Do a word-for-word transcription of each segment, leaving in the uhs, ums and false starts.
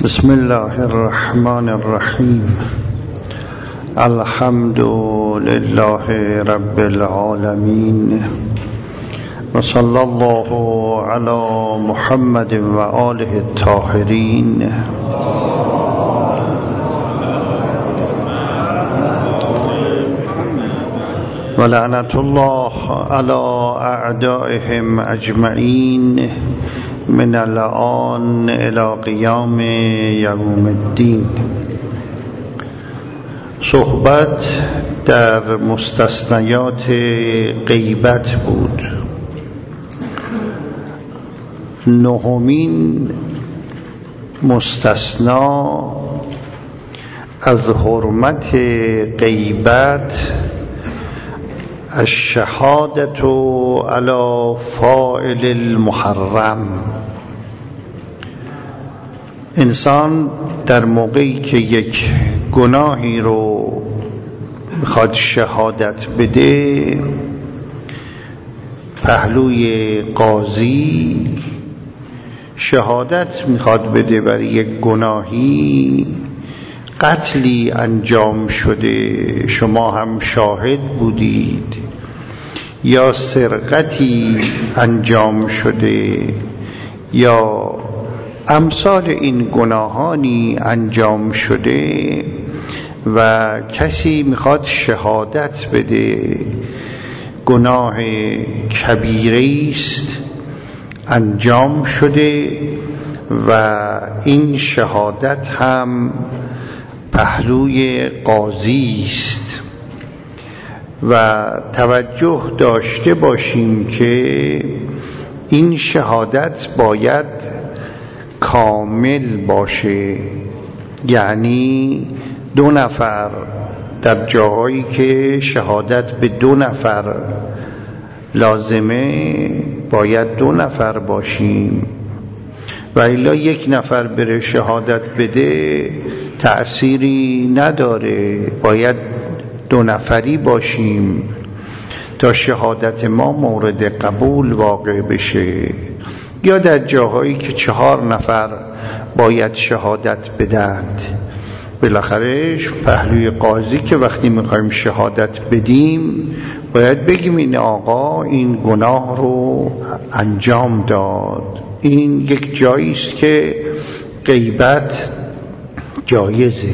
بسم الله الرحمن الرحیم. الحمد لله رب العالمین و صلی الله علی محمد و آله الطاهرین. و لعنت الله علی اعدائهم اجمعین من الآن الى قیام یوم الدین. صحبت در مستثنیات غیبت بود. نهمین مستثنا از حرمت غیبت الشهادة علی فاعل المحرم. انسان در موقعی که یک گناهی رو میخواد شهادت بده، پهلوی قاضی شهادت میخواد بده برای یک گناهی، قتلی انجام شده، شما هم شاهد بودید، یا سرقتی انجام شده، یا امثال این گناهانی انجام شده و کسی میخواد شهادت بده گناه کبیره است انجام شده و این شهادت هم پهلوی قاضی است. و توجه داشته باشیم که این شهادت باید کامل باشه، یعنی دو نفر، در جاهایی که شهادت به دو نفر لازمه باید دو نفر باشیم، و الا یک نفر بره شهادت بده تأثیری نداره. باید دو نفری باشیم تا شهادت ما مورد قبول واقع بشه. یا در جاهایی که چهار نفر باید شهادت بدند، بالاخره پهلوی قاضی که وقتی میخوایم شهادت بدیم باید بگیم این آقا این گناه رو انجام داد. این یک جایی است که غیبت جایزه.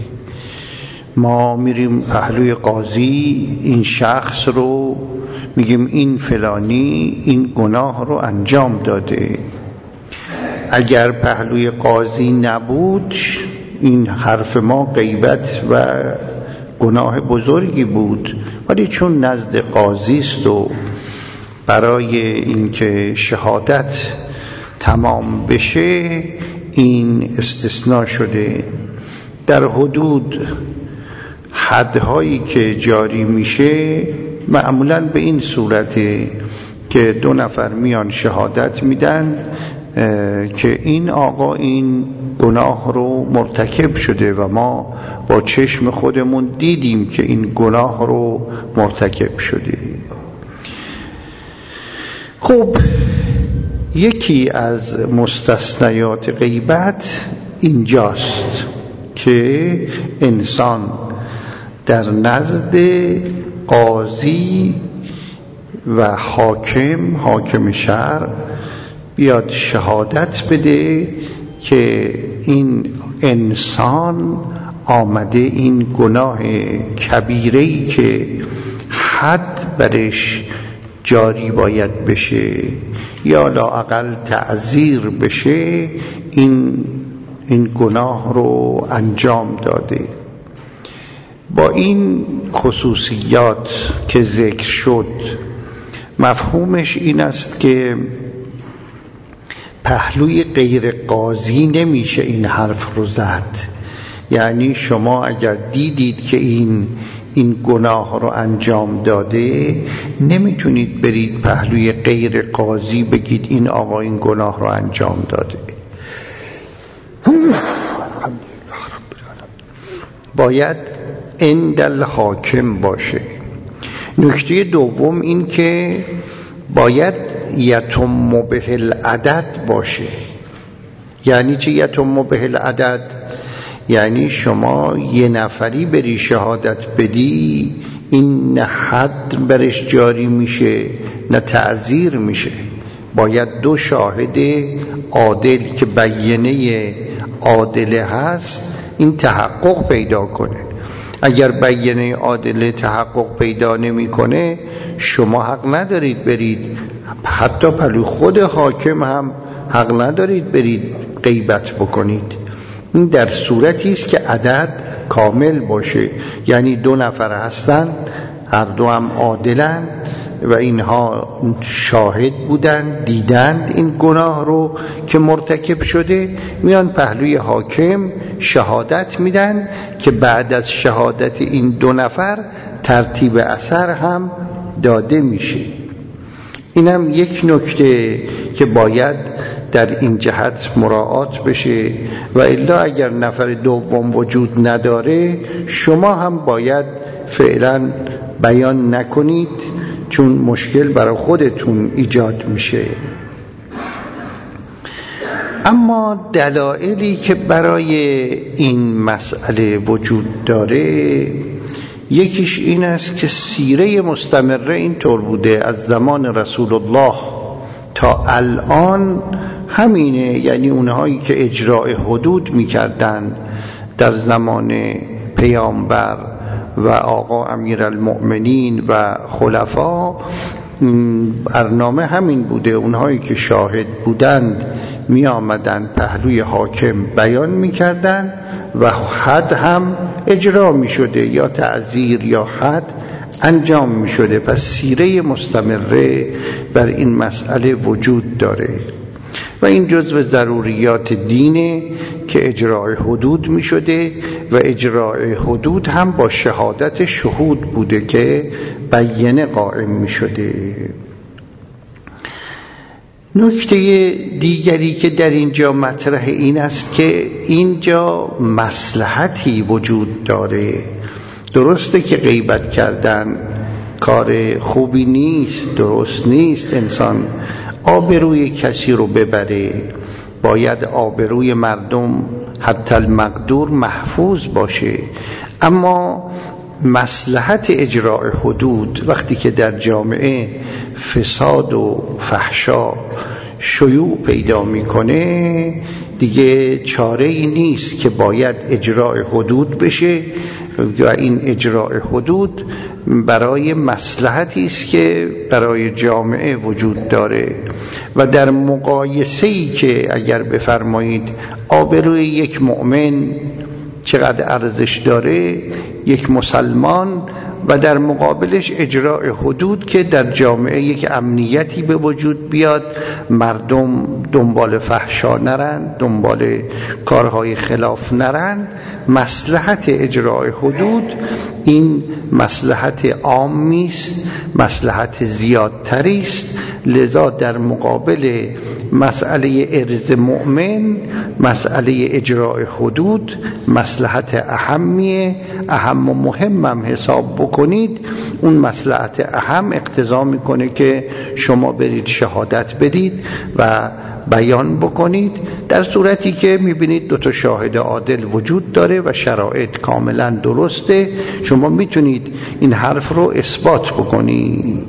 ما میریم پهلوی قاضی، این شخص رو میگیم این فلانی این گناه رو انجام داده. اگر پهلوی قاضی نبود این حرف ما غیبت و گناه بزرگی بود، ولی چون نزد قاضی است و برای اینکه شهادت تمام بشه این استثناء شده. در حدود حدهایی که جاری میشه معمولاً به این صورته که دو نفر میان شهادت میدن که این آقا این گناه رو مرتکب شده و ما با چشم خودمون دیدیم که این گناه رو مرتکب شده. خب یکی از مستثنیات غیبت اینجاست که انسان در نزد قاضی و حاکم حاکم شهر بیاد شهادت بده که این انسان آمده این گناه کبیره‌ای که حد برش جاری باید بشه یا لااقل تعزیر بشه، این این گناه رو انجام داده. با این خصوصیات که ذکر شد مفهومش این است که پهلوی غیر قاضی نمیشه این حرف رو زد. یعنی شما اگر دیدید که این این گناه رو انجام داده نمیتونید برید پهلوی غیر قاضی بگید این آقا این گناه رو انجام داده. باید عند الحاکم باشه. نکته دوم این که باید یتم به العدد باشه، یعنی چه یتم به العدد؟ یعنی شما یه نفری بری شهادت بدی، این نه حد برش جاری میشه نه تعزیر میشه، باید دو شاهد عادل که بیانه عادله هست این تحقق پیدا کنه. اگر بیانه عادله تحقق پیدا نمیکنه شما حق ندارید برید، حتی پلو خود حاکم هم حق ندارید برید غیبت بکنید. این در صورتی است که عدد کامل باشه، یعنی دو نفر هستند، هر دو هم عادلند و اینها شاهد بودند، دیدند این گناه رو که مرتکب شده، میان پهلوی حاکم شهادت میدن که بعد از شهادت این دو نفر ترتیب اثر هم داده میشه. اینم یک نکته که باید در این جهت مراعات بشه، و الا اگر نفر دوم وجود نداره شما هم باید فعلا بیان نکنید، چون مشکل برای خودتون ایجاد میشه. اما دلایلی که برای این مسئله وجود داره، یکیش این است که سیره مستمره اینطور بوده از زمان رسول الله تا الان همینه، یعنی اونهایی که اجراء حدود میکردند در زمان پیامبر و آقا امیرالمؤمنین و خلفا، برنامه همین بوده. اونهایی که شاهد بودند می آمدن پهلوی حاکم بیان می کردن و حد هم اجرا می شده، یا تعزیر یا حد انجام می شده. پس سیره مستمره بر این مسئله وجود داره و این جزو ضروریات دینه که اجراء حدود می شده و اجراء حدود هم با شهادت شهود بوده که بیانه قائم می شده. نکته دیگری که در اینجا مطرح این است که اینجا مصلحتی وجود داره. درسته که غیبت کردن کار خوبی نیست، درست نیست انسان آبروی کسی رو ببره، باید آبروی مردم حتی المقدور محفوظ باشه، اما مصلحت اجراء حدود وقتی که در جامعه فساد و فحشا شیوع پیدا میکنه دیگه چاره ای نیست که باید اجراء حدود بشه، و این اجراء حدود برای مصلحتی است که برای جامعه وجود داره. و در مقایسه‌ای که اگر بفرمایید آبروی یک مؤمن چقدر ارزش داره، یک مسلمان، و در مقابلش اجراء حدود که در جامعه یک امنیتی به وجود بیاد، مردم دنبال فحشا نرن، دنبال کارهای خلاف نرن. مصلحت اجراء حدود این مصلحت عامی است، مصلحت زیادتری است، لذا در مقابل مسئله ارز مؤمن مسئله اجراء حدود مصلحت اهمیه، اهم و مهمم حساب بکنید. اون مصلحت اهم اقتضا میکنه که شما برید شهادت بدید و بیان بکنید، در صورتی که میبینید دو تا شاهد عادل وجود داره و شرایط کاملا درسته، شما میتونید این حرف رو اثبات بکنید.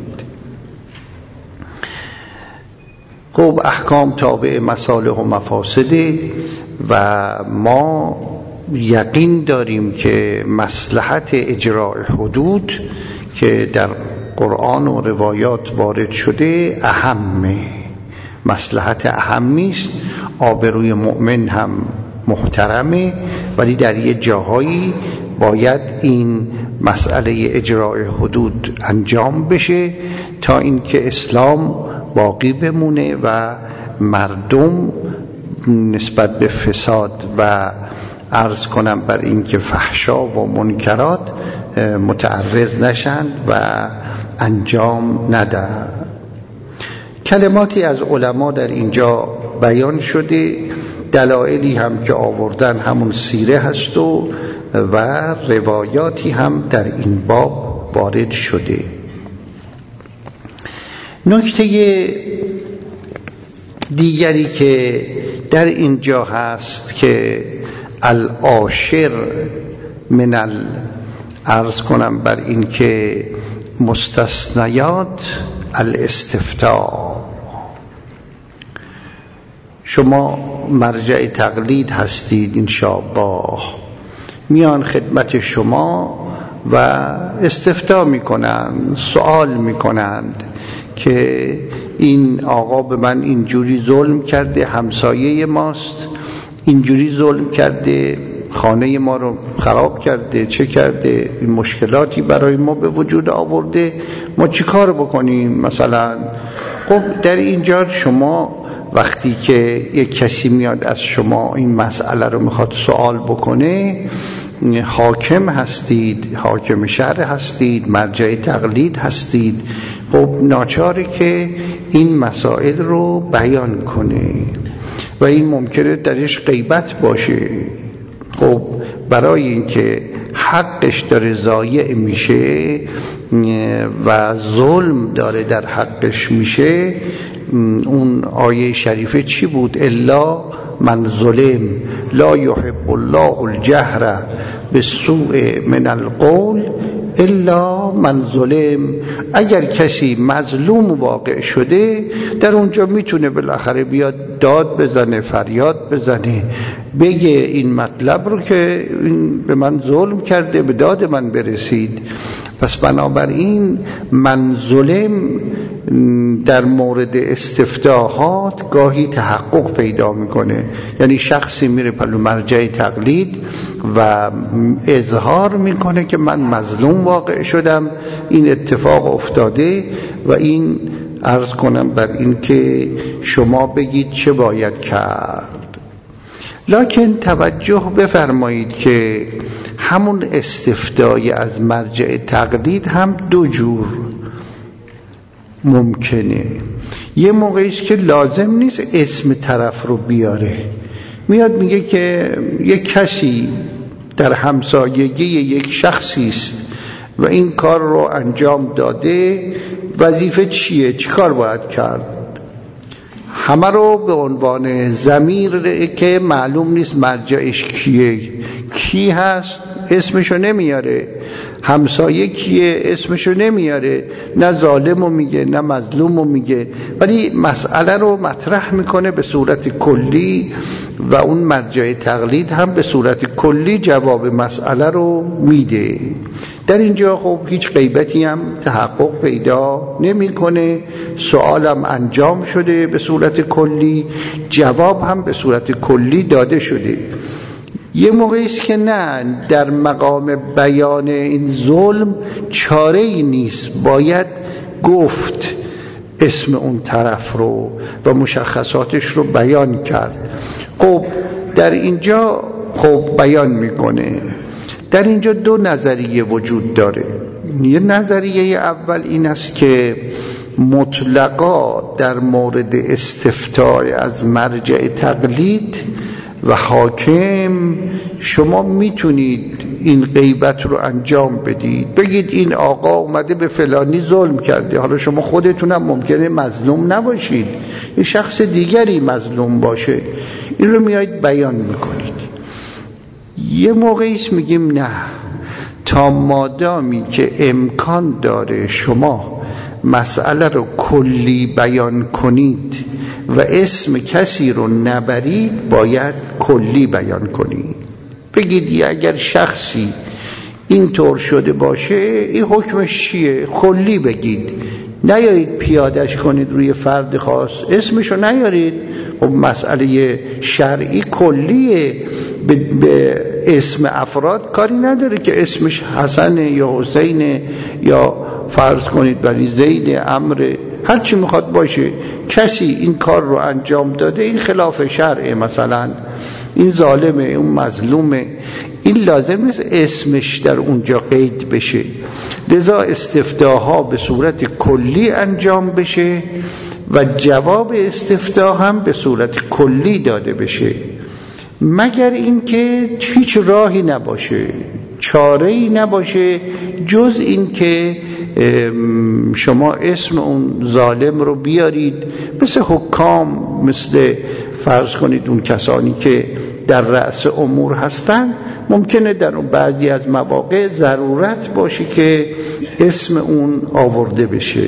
خب احکام تابع مصالح و مفاسده و ما یقین داریم که مصلحت اجراء حدود که در قرآن و روایات وارد شده اهمه، مصلحت اهمی است. آبروی مؤمن هم محترمه، ولی در یه جاهایی باید این مسئله اجراء حدود انجام بشه تا اینکه اسلام باقی بمونه و مردم نسبت به فساد و عرض کنم بر اینکه فحشا و منکرات متعرض نشند و انجام ندن. کلماتی از علما در اینجا بیان شده، دلایلی هم که آوردن همون سیره هست و و روایاتی هم در این باب وارد شده. نکته دیگری که در اینجا هست که العاشر من ال عرض کنم بر این که مستثنیات الاستفتاء. شما مرجع تقلید هستید انشاءالله، میان خدمت شما و استفتاء میکنند، سوال میکنند که این آقا به من اینجوری ظلم کرده، همسایه ماست اینجوری ظلم کرده، خانه ما رو خراب کرده، چه کرده، این مشکلاتی برای ما به وجود آورده، ما چی کار بکنیم مثلا. خب در اینجا شما وقتی که یک کسی میاد از شما این مسئله رو میخواد سوال بکنه، حاکم هستید، حاکم شهر هستید، مرجع تقلید هستید، خب ناچاره که این مسائل رو بیان کنه و این ممکنه درش غیبت باشه. خب برای اینکه حقش داره ضایع میشه و ظلم داره در حقش میشه، اون آیه شریفه چی بود؟ الا من ظلم لا یحب الله الجهر بالسوء من القول الا من ظلم. اگر کسی مظلوم واقع شده در اونجا میتونه بالاخره بیاد داد بزنه، فریاد بزنه، بگه این مطلب رو که این به من ظلم کرده، به داد من برسید. پس بنابراین من ظلم در مورد استفتاحات گاهی تحقق پیدا میکنه، یعنی شخصی میره پلو مرجع تقلید و اظهار میکنه که من مظلوم واقع شدم، این اتفاق افتاده و این عرض کنم بر این که شما بگید چه باید کرد. لکن توجه بفرمایید که همون استفتای از مرجع تقلید هم دو جور ممکنه. یه موقعی است که لازم نیست اسم طرف رو بیاره، میاد میگه که یک کسی در همسایگی یک شخصی است و این کار رو انجام داده، وظیفه چیه، چی کار باید کرد؟ همه رو به عنوان ضمیر که معلوم نیست مرجعش کیه، کی هست اسمشو نمیاره، همسایه کیه اسمشو نمیاره، نه ظالمو میگه نه مظلومو میگه، ولی مسئله رو مطرح میکنه به صورت کلی و اون مرجع تقلید هم به صورت کلی جواب مسئله رو میده. در اینجا خب هیچ غیبتی هم تحقق پیدا نمیکنه، سوالم انجام شده به صورت کلی، جواب هم به صورت کلی داده شده. یه موقعی است که نه، در مقام بیان این ظلم چاره ای نیست، باید گفت اسم اون طرف رو و مشخصاتش رو بیان کرد. خب در اینجا خب بیان میکنه. در اینجا دو نظریه وجود داره. یه نظریه اول این است که مطلقا در مورد استفتاء از مرجع تقلید و حاکم شما میتونید این غیبت رو انجام بدید، بگید این آقا اومده به فلانی ظلم کرده، حالا شما خودتونم ممکنه مظلوم نباشید، یه شخص دیگری مظلوم باشه، این رو میایید بیان میکنید. یه موقعیش میگیم نه، تا مادامی که امکان داره شما مسئله رو کلی بیان کنید و اسم کسی رو نبرید، باید کلی بیان کنید. بگید اگر شخصی این طور شده باشه این حکمش چیه، کلی بگید، نیایید پیادش کنید روی فرد خاص، اسمشو نیارید. خب مسئله شرعی کلیه، به, به اسم افراد کاری نداره که اسمش حسن یا حسین یا فرض کنید ولی زید، عمرو، هر چی میخواد باشه، کسی این کار رو انجام داده، این خلاف شرعه، مثلا این ظالمه، اون مظلومه، این لازم نیست اسمش در اونجا قید بشه. لذا استفتاها به صورت کلی انجام بشه و جواب استفتاء هم به صورت کلی داده بشه، مگر اینکه هیچ راهی نباشه، چاره‌ای نباشه جز این که شما اسم اون ظالم رو بیارید، مثل حکام، مثل فرض کنید اون کسانی که در رأس امور هستن، ممکنه در بعضی از مواقع ضرورت باشه که اسم اون آورده بشه.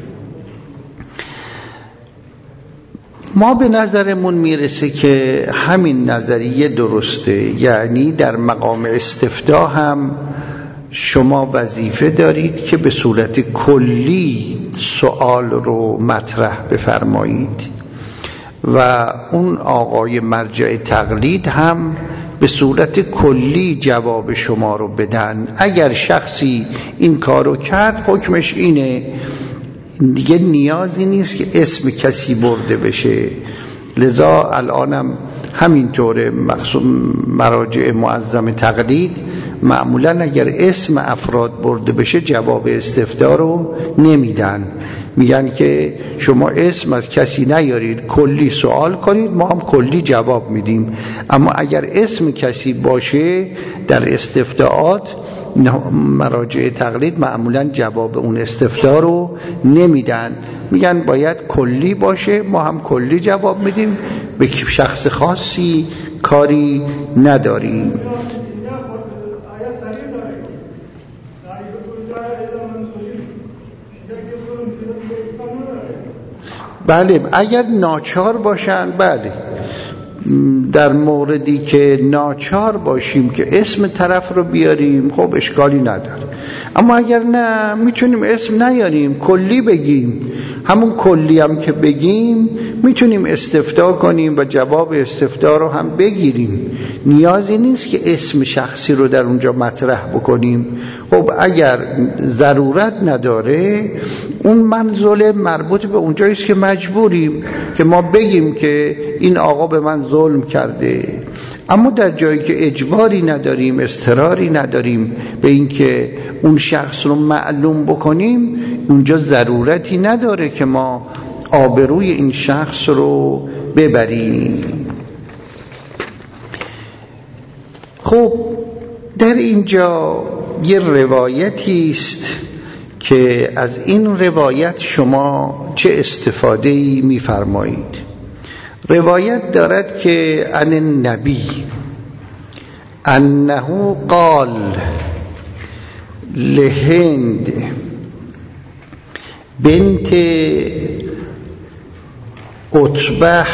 ما به نظرمون میرسه که همین نظریه درسته، یعنی در مقام استفتاء هم شما وظیفه دارید که به صورت کلی سوال رو مطرح بفرمایید و اون آقای مرجع تقلید هم به صورت کلی جواب شما رو بدن. اگر شخصی این کارو کرد حکمش اینه، دیگه نیازی نیست که اسم کسی برده بشه. لذا الانم همینطوره، مخصوص مراجع معظم تقلید معمولا اگر اسم افراد برده بشه جواب استفتاء رو نمیدن، میگن که شما اسم از کسی نیارید، کلی سوال کنید، ما هم کلی جواب میدیم. اما اگر اسم کسی باشه در استفتاءات مراجع تقلید معمولا جواب اون استفتاء رو نمیدن، میگن باید کلی باشه، ما هم کلی جواب میدیم، به شخص خاصی کاری نداریم. بله اگر ناچار باشن، بله در موردی که ناچار باشیم که اسم طرف رو بیاریم خب اشکالی نداره. اما اگر نه میتونیم اسم نیاریم، کلی بگیم، همون کلی هم که بگیم میتونیم استفتاء کنیم و جواب استفتاء رو هم بگیریم، نیازی نیست که اسم شخصی رو در اونجا مطرح بکنیم. خب اگر ضرورت نداره اون منزله مربوط به اونجاییست که مجبوریم که ما بگیم که این آقا به من ظلم کرده. اما در جایی که اجباری نداریم، اضطراری نداریم به این که اون شخص رو معلوم بکنیم، اونجا ضرورتی نداره که ما آبروی این شخص رو ببریم. خب در اینجا یه روایتی است که از این روایت شما چه استفاده‌ای می‌فرمایید؟ روایت دارد که عن النبی انه قال لهند بنت عتبه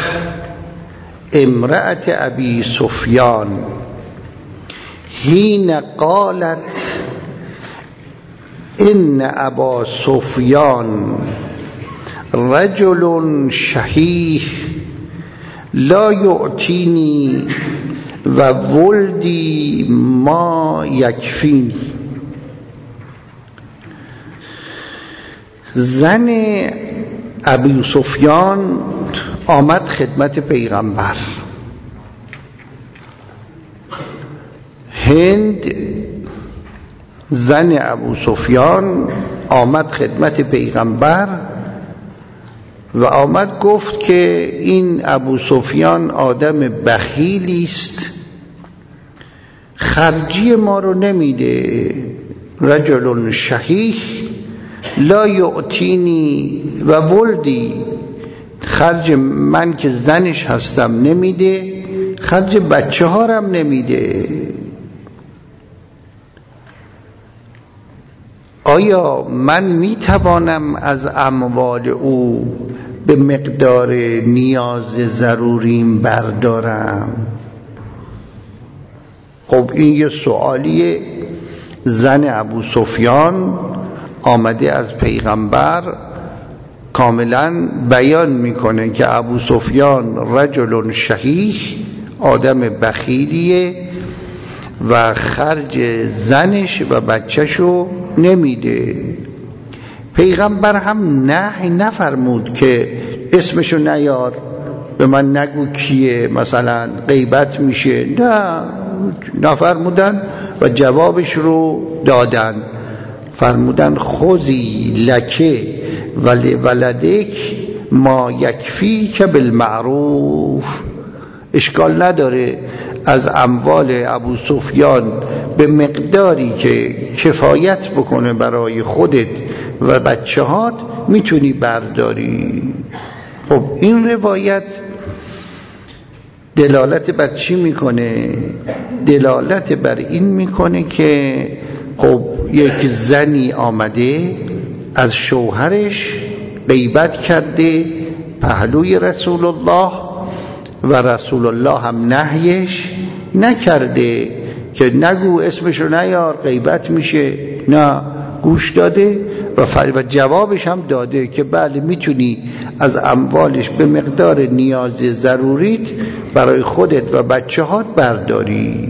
امرأة ابی سفیان حين قالت ان ابا سفیان رجل شحیح لا یعطینی و ولدی ما یکفینی. زن ابی سفیان آمد خدمت پیغمبر. هند زن ابو سفیان آمد خدمت پیغمبر و آمد گفت که این ابو سفیان آدم بخیلی است، خرجی ما رو نمیده، رجل شحیح لا یعطینی و ولدی، خرج من که زنش هستم نمیده، خرج بچه هارم نمیده. آیا من میتوانم از اموال او به مقدار نیاز ضروریم بردارم؟ خب این یه سوالیه. زن ابو سفیان آمده از پیغمبر کاملا بیان میکنه که ابو سفیان رجل شحیح، آدم بخیلیه و خرج زنش و بچهشو نمیده. پیغمبر هم نهی نفرمود که اسمشو نیار، به من نگو کیه، مثلا غیبت میشه، نه نفرمودن و جوابش رو دادن. فرمودن خوزی لکه ولی ولدک ما یکفی که بالمعروف. اشکال نداره از اموال ابو سفیان به مقداری که کفایت بکنه برای خودت و بچه‌هات میتونی برداری. خب این روایت دلالت بر چی میکنه؟ دلالت بر این میکنه که خب یک زنی آمده از شوهرش غیبت کرده پهلوی رسول الله و رسول الله هم نهیش نکرده که نگو اسمش رو نیار غیبت میشه، نه گوش داده و جوابش هم داده که بله میتونی از اموالش به مقدار نیاز ضروریت برای خودت و بچه هات برداری.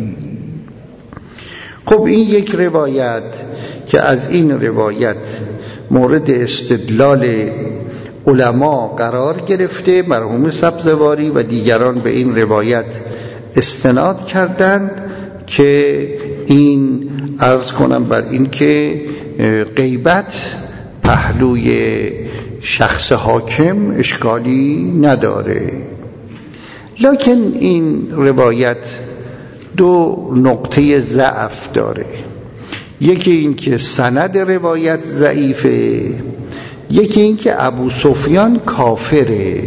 خب این یک روایت که از این روایت مورد استدلال علما قرار گرفته، مرحوم سبزواری و دیگران به این روایت استناد کردند که این عرض کنم بر این که غیبت پهلوی شخص حاکم اشکالی نداره. لکن این روایت دو نقطه ضعف داره. یکی این که سند روایت ضعیفه، یکی این که ابو سفیان کافره.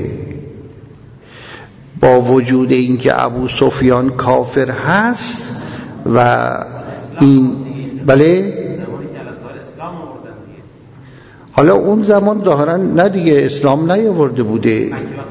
با وجود این که ابو سفیان کافر هست و این بله حالا اون زمان ظاهرا نه دیگه اسلام نیاورده بوده،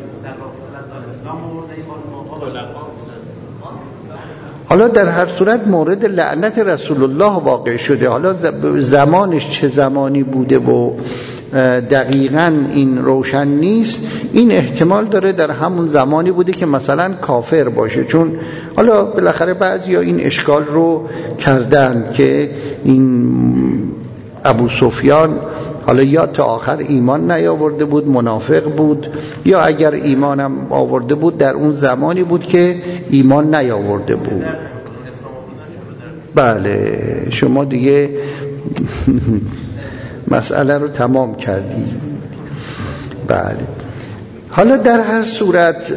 حالا در هر صورت مورد لعنت رسول الله واقع شده. حالا زمانش چه زمانی بوده و دقیقاً این روشن نیست. این احتمال داره در همون زمانی بوده که مثلا کافر باشه، چون حالا بالاخره بعضیا این اشکال رو کردن که این ابو سفیان حالا یا تا آخر ایمان نیاورده بود، منافق بود، یا اگر ایمانم آورده بود در اون زمانی بود که ایمان نیاورده بود. بله شما دیگه مسئله رو تمام کردی. بله حالا در هر صورت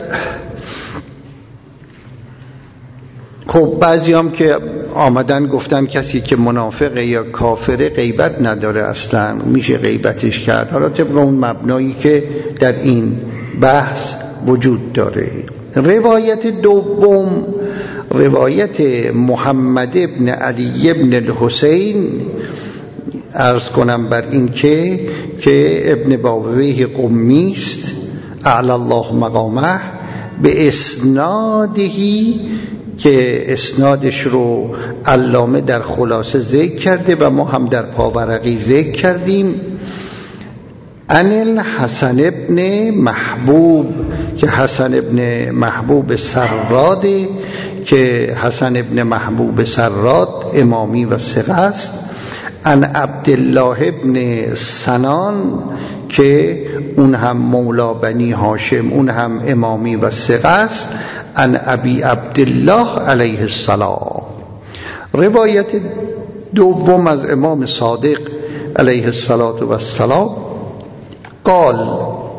خب بعضی هم که آمدن گفتن کسی که منافقه یا کافره غیبت نداره، اصلا میشه غیبتش کرد، حالا طبق اون مبنایی که در این بحث وجود داره. روایت دوم روایت محمد ابن علی ابن الحسین، عرض کنم بر این که که ابن باویه قمی است اعلی الله مقامه، به اسنادهی که اسنادش رو علامه در خلاصه ذکر کرده و ما هم در پاورقی ذکر کردیم. عن الحسن ابن محبوب که حسن ابن محبوب سراده، که حسن ابن محبوب سراد امامی و ثقه است. عن عبدالله ابن سنان که اون هم مولا بنی هاشم، اون هم امامی و ثقه است. عن ابی عبدالله علیه السلام. روایت دوم از امام صادق علیه السلام قال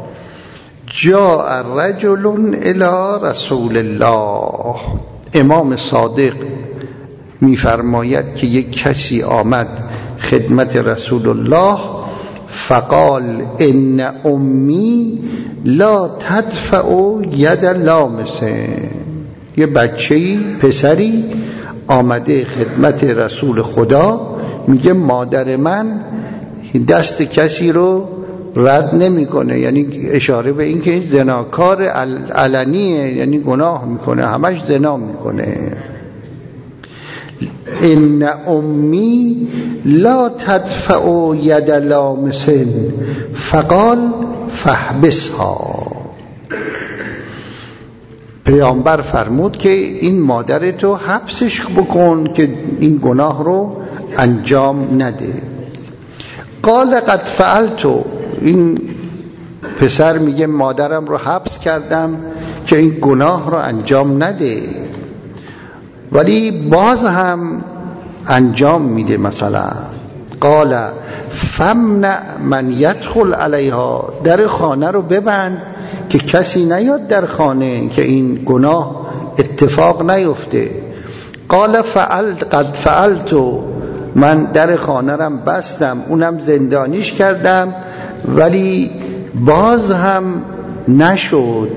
جاء رجل الی رسول الله. امام صادق میفرماید که یک کسی آمد خدمت رسول الله، فقال ان امی لا تدفع ید لامسه. یه بچه‌ای پسری آمده خدمت رسول خدا، میگه مادر من دست کسی رو رد نمیکنه، یعنی اشاره به این که زناکار علنیه، یعنی گناه میکنه، همش زنا میکنه. ان امی لا تدفع ید لامسن فقال فاحبسها. پیامبر فرمود که این مادرتو حبسش بکن که این گناه رو انجام نده. قال قد فعلتو. این پسر میگه مادرم رو حبس کردم که این گناه رو انجام نده، ولی باز هم انجام میده. مثلا قال فمنع من يدخل علیها. در خانه رو ببند که کسی نیاد در خانه، که این گناه اتفاق نیفته. قال فعلت قد فعلت، من در خانه رم بستم، اونم زندانیش کردم ولی باز هم نشد.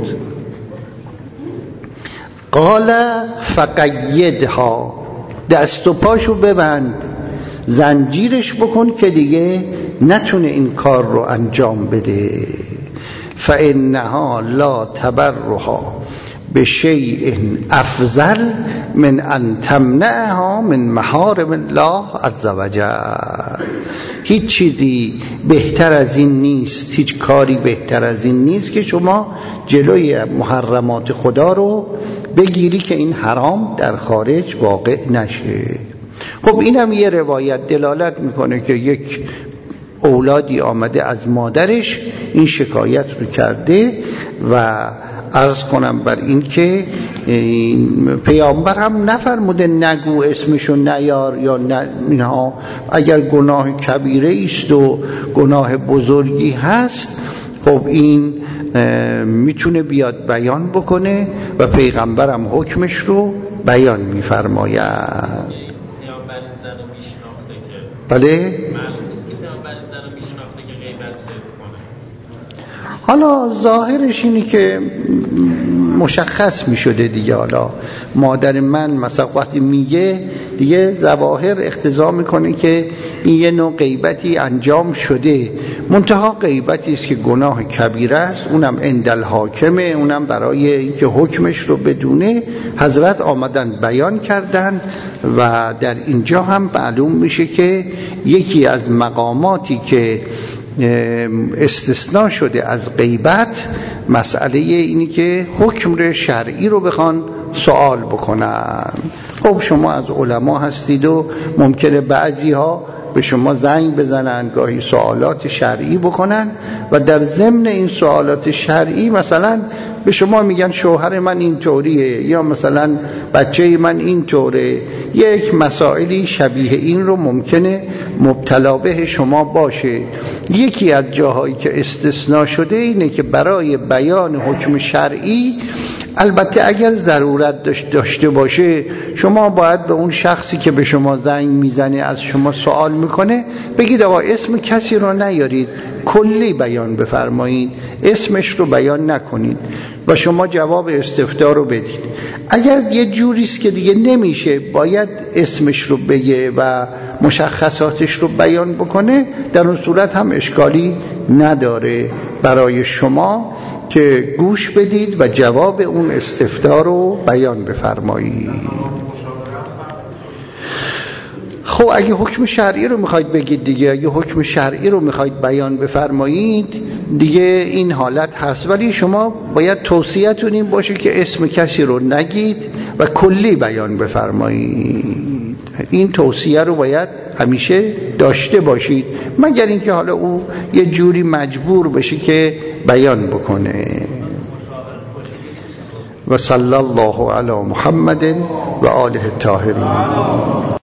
قال فقیدها، دست و پاشو ببند، زنجیرش بکن که دیگه نتونه این کار رو انجام بده. فانها لا تبرها بشیء افضل من ان تمنعها من محارم الله عز وجل. هیچ چیزی بهتر از این نیست، هیچ کاری بهتر از این نیست که شما جلوی محرمات خدا رو بگیری که این حرام در خارج واقع نشه. خب اینم یه روایت دلالت میکنه که یک اولادی آمده از مادرش این شکایت رو کرده و عرض کنم بر این که پیامبر هم نفرموده نگو اسمشو نیار یا نه اینها، اگر گناه کبیره است و گناه بزرگی هست خب این میتونه بیاد بیان بکنه و پیغمبر هم حکمش رو بیان میفرماید. بله حالا ظاهرش اینی که مشخص می شده دیگه. حالا مادر من مثلا وقتی میگه دیگه ظواهر اقتضا میکنه که این یه نوع غیبتی انجام شده، منتها غیبتی است که گناه کبیره است، اونم عندل حاکمه، اونم برای اینکه حکمش رو بدونه حضرت آمدن بیان کردن. و در اینجا هم معلوم میشه که یکی از مقاماتی که استثناء شده از غیبت مسئله اینی که حکم شرعی رو بخوان سوال بکنن. خب شما از علما هستید و ممکنه بعضی ها به شما زنگ بزنن، گاهی سوالات شرعی بکنن و در ضمن این سوالات شرعی مثلا به شما میگن شوهر من اینطوریه یا مثلا بچه من اینطوره، یک مسائلی شبیه این رو ممکنه مبتلا به شما باشه. یکی از جاهایی که استثناء شده اینه که برای بیان حکم شرعی البته اگر ضرورت داشته باشه شما باید به اون شخصی که به شما زنگ میزنه از شما سوال میکنه بگید آقا اسم کسی رو نیارید، کلی بیان بفرمایید، اسمش رو بیان نکنید و شما جواب استفتاء رو بدید. اگر یه جوریست که دیگه نمیشه باید اسمش رو بگه و مشخصاتش رو بیان بکنه، در اون صورت هم اشکالی نداره برای شما که گوش بدید و جواب اون استفتاء رو بیان بفرمایید. خب اگه حکم شرعی رو میخواید بگید دیگه، اگه حکم شرعی رو میخواید بیان بفرمایید دیگه این حالت هست، ولی شما باید توصیه‌تون این باشه که اسم کسی رو نگید و کلی بیان بفرمایید. این توصیه رو باید همیشه داشته باشید، مگر اینکه حالا او یه جوری مجبور بشه که بیان بکنه. و صلی الله علی محمد و آله الطاهرین.